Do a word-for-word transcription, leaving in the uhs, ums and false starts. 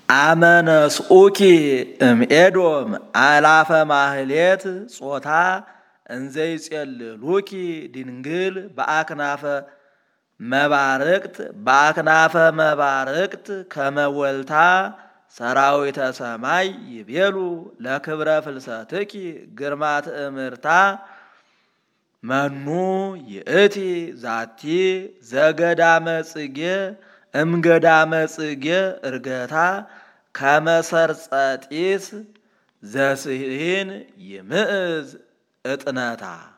አመነስኡኪ እምኤዶም አላፈ ማህሌት ጾታ እንዘይጼልሉኪ ድንግል በአክናፈ መባርቅት በአክናፈ መባርቅት ከመወልታ ሰራዊተ ሰማይ ይቤሉ ለክብረ ፍልሰትኪ ግርማ ትእምርታ መኑ ይእቲ ዛቲ ዘገዳመ ጽጌ እምገዳመ ጽጌ እርገታ ከመሰርጸጢስ ዘስሂን ይምእዝ እጥነታ